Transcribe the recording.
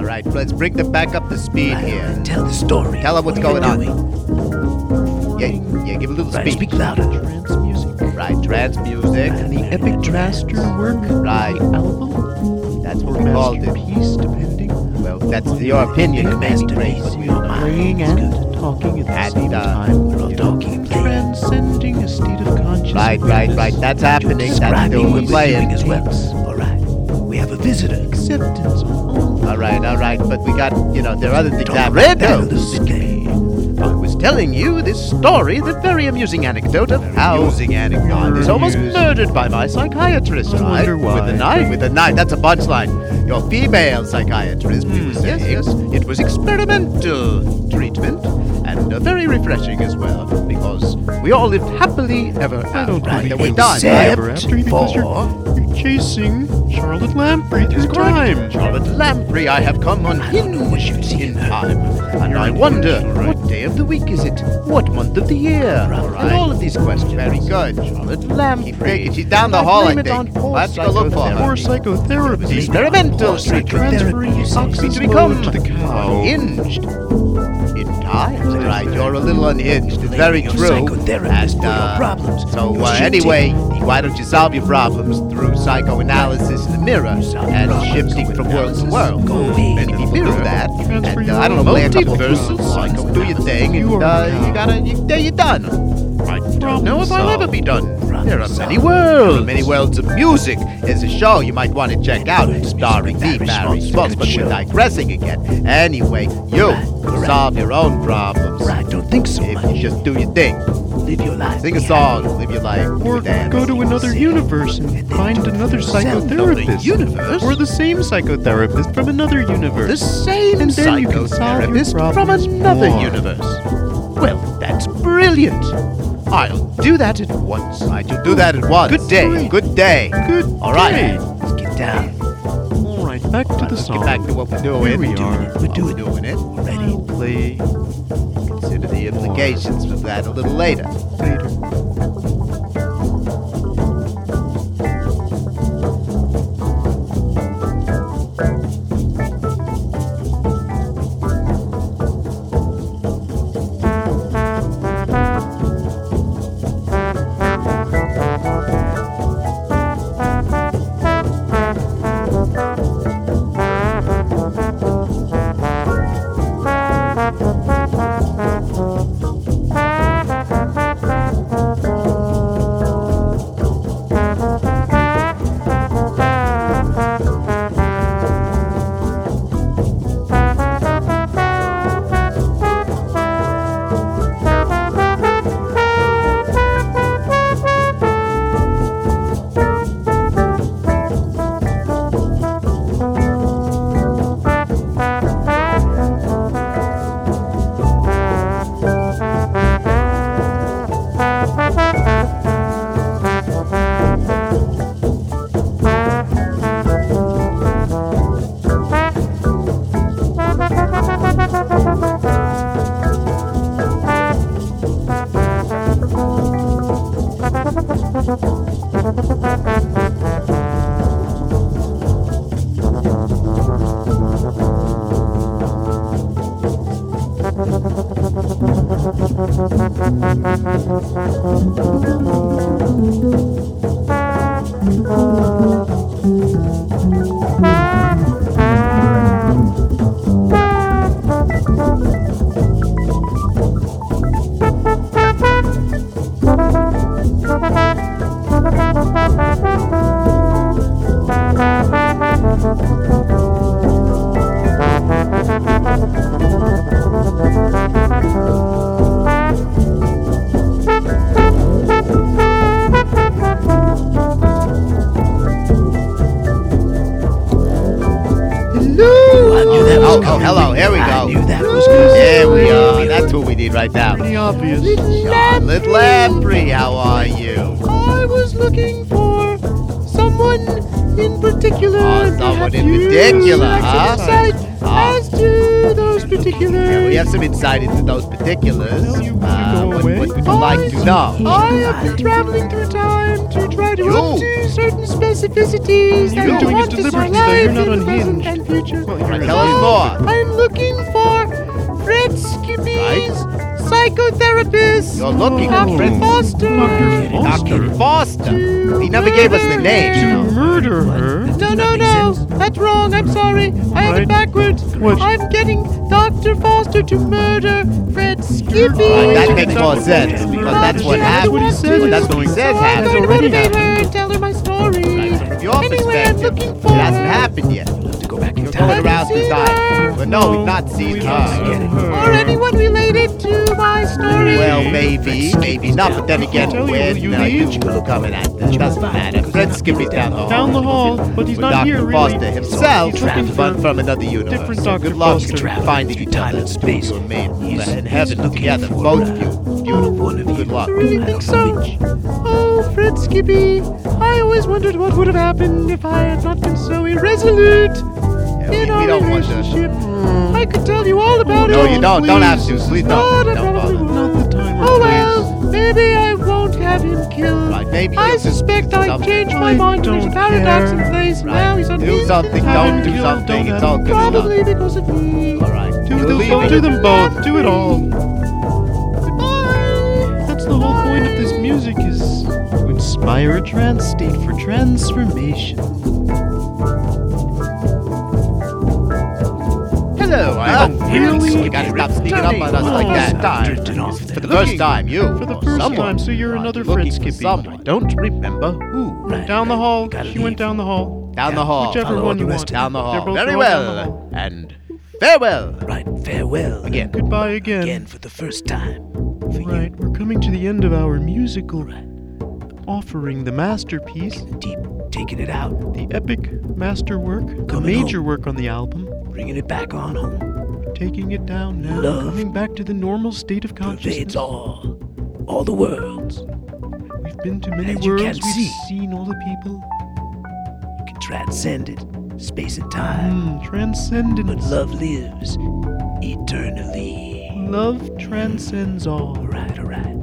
All right, let's bring them back up to speed here. Tell the story. Tell them what's going on. Yeah, give a little speech. Speak louder. Trance music. Right, trance music. And the Epic Draster work. Right. The album. That's what we called it. Masterpiece, depending. Well, that's your opinion. It may be great, but we don't know. Playing and talking at the And, same time. We're all talking and playing. Transcending a state of consciousness. Right. That's happening. That's Describing still what we're playing. as well. All right. We have a visitor. Acceptance. All right. But we got, there are other things happening. I was telling you this story, the very amusing anecdote of how Amusing anecdote. I was almost murdered by my psychiatrist. I wonder why. With a knife. With a knife. That's a punchline. Your female psychiatrist, we were saying. Yes. It was experimental treatment and very refreshing as well because we all lived happily ever after. Then we're done. Because you're chasing Charlotte Lamprey through time. Charlotte Lamprey, I have come unhinged in time. And I wonder, what day of the week is it? What month of the year? And all of these questions. Very good. Charlotte Lamprey. She's down the hall, I blame it on think. poor Let's go look for her. Poor psychotherapy. Poor Experimental psychotherapy. Transferring me to become to the cow. unhinged in time. Right, you're a little unhinged. It's very Blaming true. your psychotherapist for your problems. So You should anyway, why don't you solve your problems through psychoanalysis in the mirror and shifting from world to world? And if you do that, and I don't know, play a couple of multiversal songs, do your thing, and you're done. I don't know if I'll ever be done. There are many There are worlds. many worlds of music. There's a show you might want to check out starring me, Barry Smokes, but we're digressing again. Anyway, you solve your own problems. Right, don't think so If much. you just do your thing. Live your life. Sing a song, live your life, do Or a dance. go to another universe and find another psychotherapist. universe? Or the same psychotherapist from another universe. The same And then you can solve your psychotherapist from problems another more. universe. Well, that's brilliant. I'll do that at once. Right, you'll do that at once. Good day. Good day. Good All right. day. Let's get down. All right, back to the Let's song. get back to what we're doing. Here we are. We're doing doing it. Ready? I'll play Consider the implications of that a little later. later. Hello, here we I go. knew that was good. There we are. That's what we need right now. Pretty obvious. Charlotte Lamprey, how are you? I was looking for someone in particular. Oh, someone Perhaps in you particular, have some huh? insight as to those particular. Yeah, we have some insight into those particulars. Well, you wanna go What away? would you like to know? I have been traveling through time to try to You? undo certain specific specificities You've that been doing haunt it us our deliberately, though. You're lives not in the present unhinged. and future. Well, you're Tell us more. I'm looking for Fred Skippy's psychotherapist. You're looking Dr. for Fred Foster. Dr. Foster. He never gave us the name. To murder her? No. That's wrong. I'm sorry. I have Right. it backwards. What? I'm getting Dr. Foster to murder Fred Skippy. Right, that makes more sense because that's what happened. what he says Well, is that's what he going- says So I'm happened. going to already motivate her happened. and tell her my story. Right, so from your Anyway, I'm perspective, looking for it hasn't happened yet. To go back in You're going time. around seen design. her. But no, we've not seen her. Or anyone related to my story. Well, maybe not. But then again, Tell you, when will you leave? you coming at this, doesn't matter. Fred Skippy's down the hall. Down the hall, but he's With not here, Dr. really. Foster himself, He's looking but for from another universe. different So Dr. good luck Foster. finding each Time other. and space. You and me He's- in heaven he's looking together, for, both of you. Beautiful. one of you. Good luck. You really I think don't so? know which. Oh, Fred Skippy. I always wondered what would have happened if I had not been so irresolute in we our don't want to- relationship. I could tell you all about No, it. you don't. Don't have to. Please But I don't. Don't probably bother. won't. Not the time or Oh place. well, maybe I won't have him killed. Right, maybe I you'll just suspect do I something. changed my I mind to his don't paradox care. in place. Right. Now he's Do unhinged. something. Have Don't him do killed, something. don't It's have all him good Probably enough. because of me. All right. Do You're them leaving. both. Do them both. Do it all. Goodbye. That's the whole point of this music is to inspire a trance state for transformation. Hello, I hope really? you gotta stop sneaking up on us like that. Drifting off For there. the first time, you. For the or first someone, time, so you're are another looking Fred for Skippy. someone. I don't remember who. Right, Down the right. hall. Gotta She went leave. down the hall. Down the hall. Whichever Follow one the you rest want. of Down the They're hall. both Very going down the well. hall. And farewell. Right, farewell. Again. Goodbye again. Again for the first time. For you. Right, we're coming to the end of our musical offering, the masterpiece, Deep, taking it out, the epic masterwork, the Coming major home. work on the album. bringing it back on home. Taking it down now, Love coming back to the normal state of Pervades consciousness. all the worlds. We've been to many As you worlds, can we've see. seen all the people. You can transcend it, space and time. But Transcendence. love lives eternally. Love transcends all. Alright.